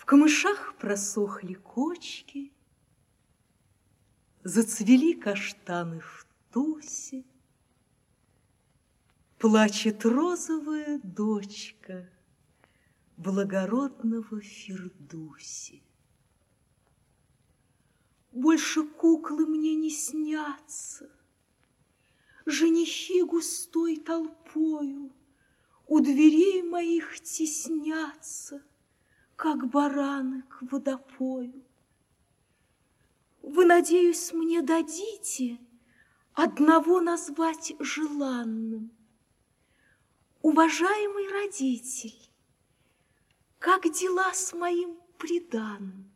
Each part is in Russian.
камышах просохли кочки, зацвели каштаны в тусе. Плачет розовая дочка благородного Фирдуси. Больше куклы мне не снятся, женихи густой толпою у дверей моих теснятся, как бараны к водопою. Вы, надеюсь, мне дадите одного назвать желанным. Уважаемый родитель, как дела с моим приданым?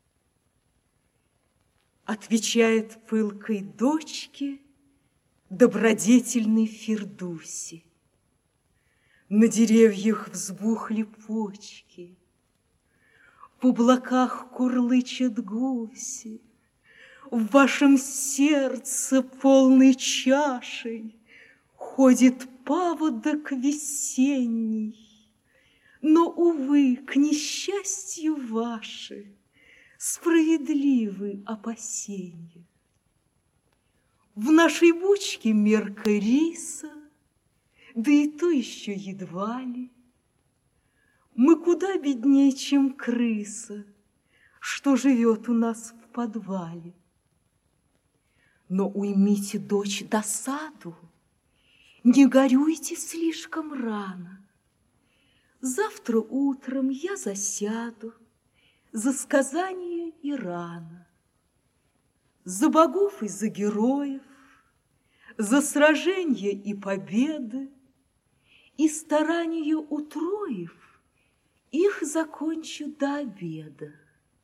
Отвечает пылкой дочке добродетельный Фирдуси. На деревьях взбухли почки, в облаках курлычат гуси, в вашем сердце полной чашей ходит паводок весенний. Но, увы, к несчастью ваши справедливы опасения. В нашей бочке мерка риса, да и то еще едва ли. Мы куда беднее, чем крыса, что живет у нас в подвале. Но уймите, дочь, досаду, не горюйте слишком рано. Завтра утром я засяду за сказания Ирана, за богов и за героев, за сражения и победы, и старания утроив, их закончу до обеда.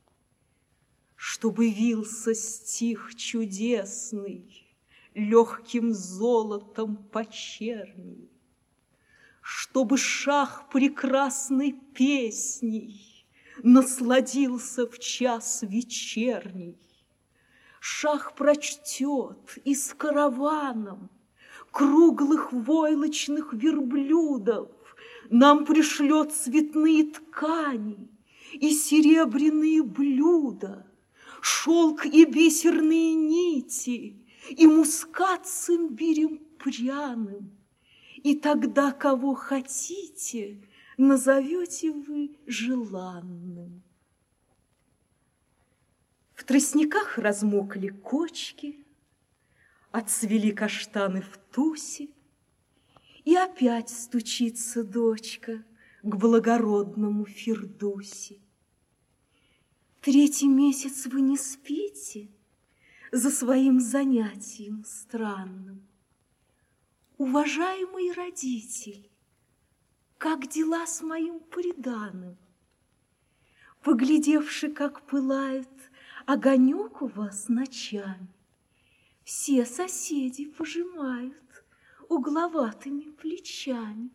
Чтобы вился стих чудесный, легким золотом почерней, чтобы шах прекрасной песней насладился в час вечерний. Шах прочтет и с караваном круглых войлочных верблюдов нам пришлет цветные ткани и серебряные блюда, шелк и бисерные нити, и мускат с имбирем пряным. И тогда, кого хотите, назовете вы желанным. В тростниках размокли кочки, отцвели каштаны в тусе, и опять стучится дочка к благородному Фирдуси. Третий месяц вы не спите за своим занятием странным. Уважаемый родитель, как дела с моим приданым? Поглядевши, как пылает огонек у вас ночами, все соседи пожимают угловатыми плечами.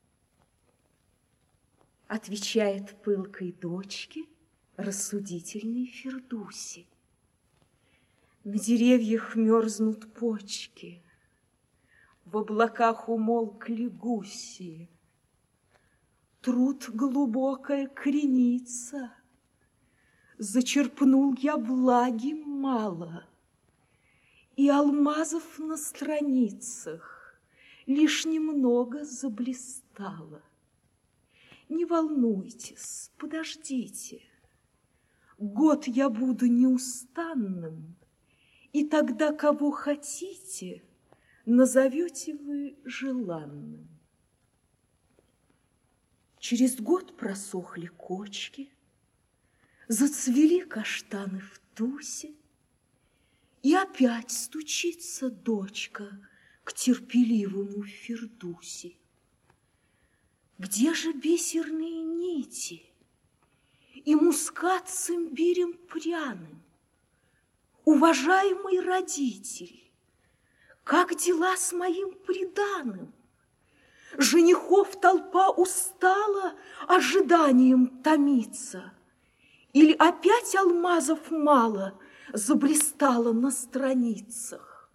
Отвечает пылкой дочке рассудительный Фирдуси. На деревьях мерзнут почки, в облаках умолкли гуси. Труд глубокая креница, зачерпнул я влаги мало, и алмазов на страницах лишь немного заблистало. Не волнуйтесь, подождите, год я буду неустанным, и тогда, кого хотите, назовете вы желанным. Через год просохли кочки, зацвели каштаны в тусе, и опять стучится дочка к терпеливому Фирдуси. Где же бисерные нити и мускат с имбирем пряным? Уважаемый родитель, как дела с моим приданым? Женихов толпа устала ожиданием томиться, или опять алмазов мало заблистало на страницах?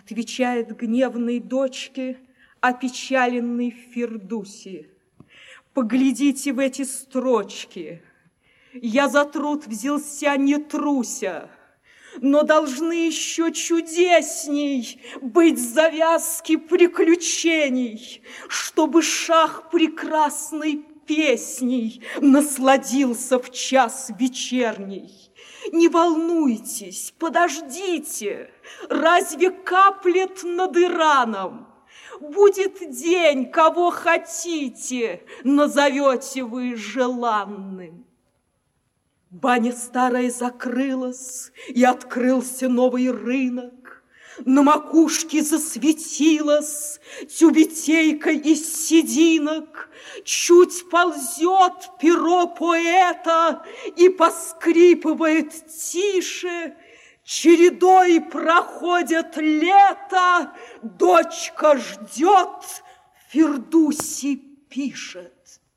Отвечает гневной дочке опечаленный Фирдуси. Поглядите в эти строчки. Я за труд взялся не труся, но должны еще чудесней быть завязки приключений, чтобы шах прекрасной песней насладился в час вечерний. Не волнуйтесь, подождите, разве каплет над Ираном? Будет день, кого хотите, назовете вы желанным. Баня старая закрылась, и открылся новый рынок. На макушке засветилась тюбетейка из сединок. Чуть ползет перо поэта и поскрипывает тише. Чередой проходит лето, дочка ждет, Фирдуси пишет.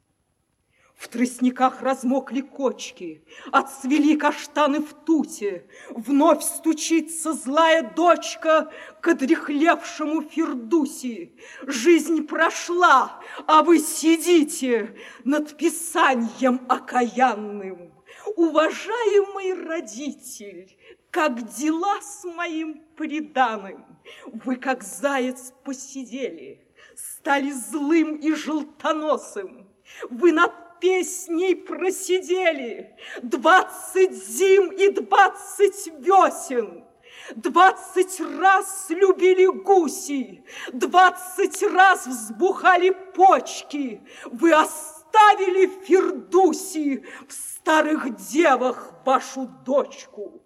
В тростниках размокли кочки, отцвели каштаны в туте. Вновь стучится злая дочка к одряхлевшему Фирдуси. Жизнь прошла, а вы сидите над писаньем окаянным. Уважаемый родитель, как дела с моим приданым? Вы, как заяц, посидели, стали злым и желтоносым. Вы над песней просидели 20 зим и 20 весен. 20 раз любили гуси, 20 раз взбухали почки. Вы оставили Фирдуси в старых девах вашу дочку.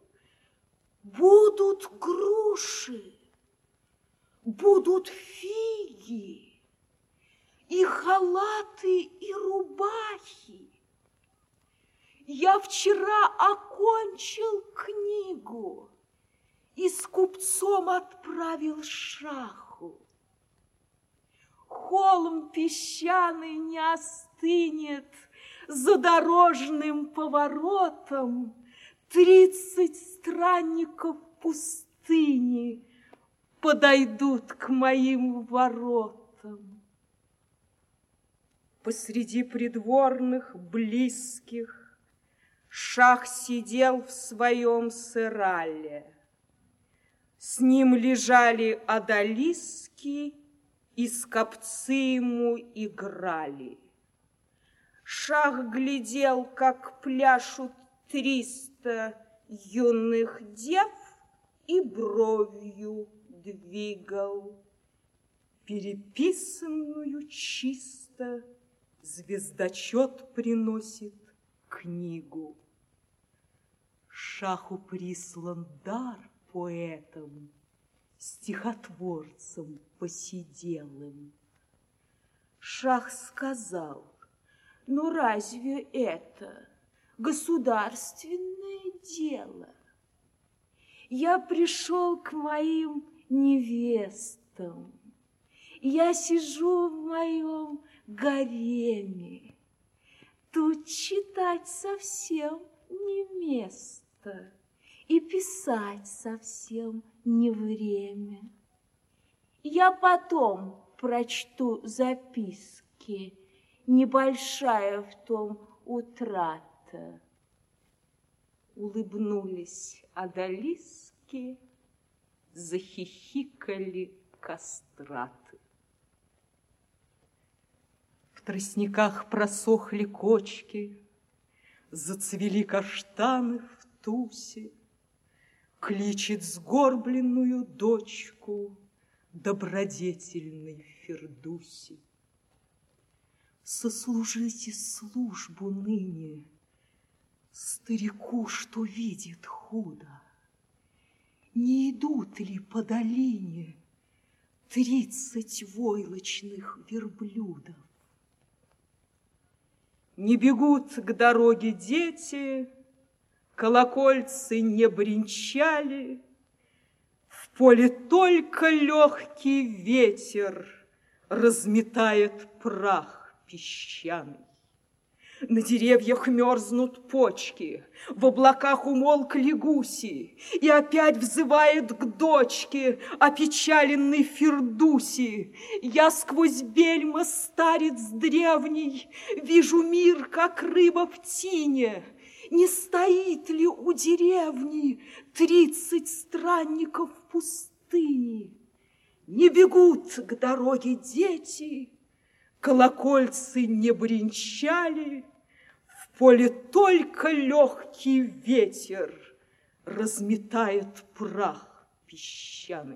Будут груши, будут фиги, и халаты, и рубахи. Я вчера окончил книгу и с купцом отправил шаху. Холм песчаный не остынет за дорожным поворотом. 30 странников пустыни подойдут к моим воротам. Посреди придворных близких шах сидел в своем сырале. С ним лежали одолиски, и скопцы ему играли. Шах глядел, как пляшут 300 юных дев, и бровью двигал. Переписанную чисто звездочет приносит книгу. Шаху прислан дар поэтам, стихотворцам посиделым. Шах сказал: ну разве это государственное дело? Я пришел к моим невестам, я сижу в моем гареме. Тут читать совсем не место, и писать совсем не время. Я потом прочту записки, небольшая в том утрата. Улыбнулись одолиски, захихикали кастраты. В тростниках просохли кочки, зацвели каштаны в тусе. Кличет сгорбленную дочку добродетельной Фирдуси. Сослужите службу ныне старику, что видит худо. Не идут ли по долине 30 войлочных верблюдов? Не бегут к дороге дети, колокольцы не бренчали, в поле только легкий ветер разметает прах песчаный. На деревьях мерзнут почки, в облаках умолкли гуси, и опять взывает к дочке опечаленный Фирдуси. Я сквозь бельма, старец древний, вижу мир, как рыба в тине. Не стоит ли у деревни 30 странников в пустыне? Не бегут к дороге дети, колокольцы не бренчали, в поле только легкий ветер разметает прах песчаный.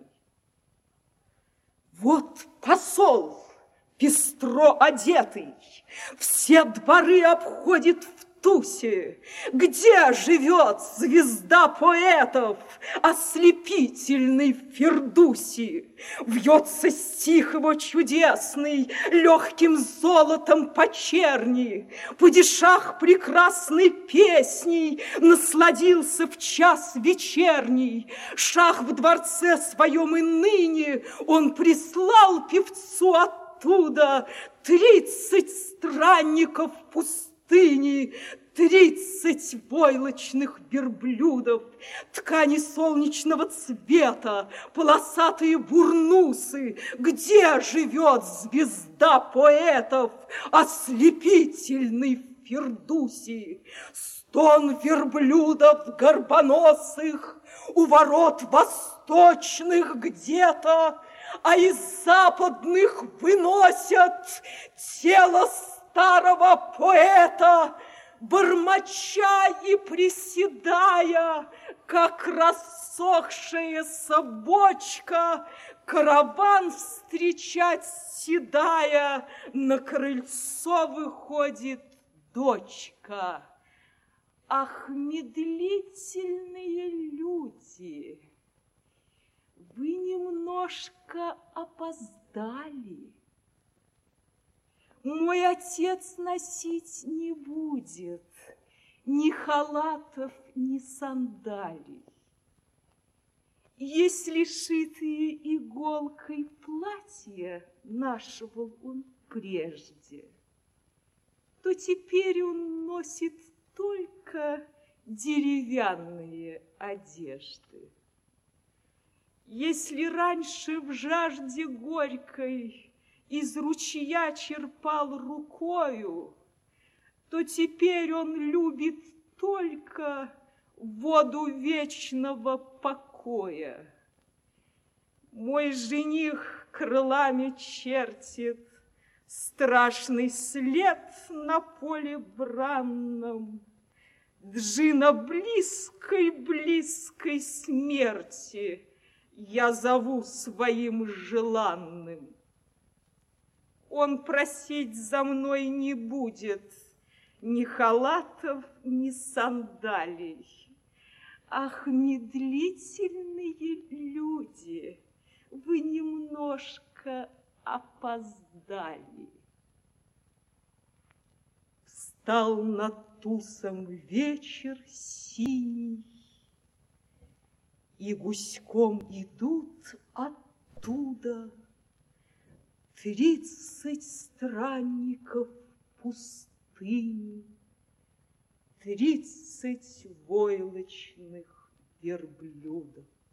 Вот посол, пестро одетый, все дворы обходит в тусе. Где живет звезда поэтов, ослепительный Фирдуси? Вьется стих его чудесный, легким золотом по черни. Падишах прекрасной песней насладился в час вечерний. Шах в дворце своем и ныне он прислал певцу оттуда 30 странников в пустыне, 30 войлочных верблюдов, ткани солнечного цвета, полосатые бурнусы. Где живет звезда поэтов, ослепительный Фирдуси? Стон верблюдов горбоносых у ворот восточных где-то, а из западных выносят тело старого поэта, бормоча и приседая, как рассохшаяся бочка, караван встречать седая, на крыльцо выходит дочка. Ах, медлительные люди, вы немножко опоздали. Мой отец носить не будет ни халатов, ни сандалий. Если шитые иголкой платья нашивал он прежде, то теперь он носит только деревянные одежды. Если раньше в жажде горькой из ручья черпал рукою, то теперь он любит только воду вечного покоя. Мой жених крылами чертит страшный след на поле бранном, Джина близкой смерти я зову своим желанным. Он просить за мной не будет ни халатов, ни сандалий. Ах, медлительные люди, вы немножко опоздали. Встал над тусом вечер синий, и гуськом идут оттуда 30 странников пустыни, 30 войлочных верблюдов.